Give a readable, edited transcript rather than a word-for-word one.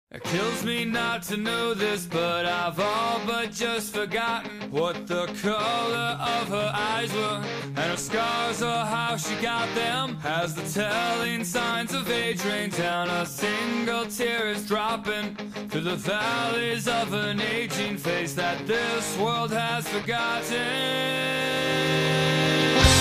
It kills me not to know this, but I've all but just forgotten what the color of her eyes were, and her scars or how she got them. As the telling signs of age rain down, a single tear is dropping through the valleys of an aging face that this world has forgotten.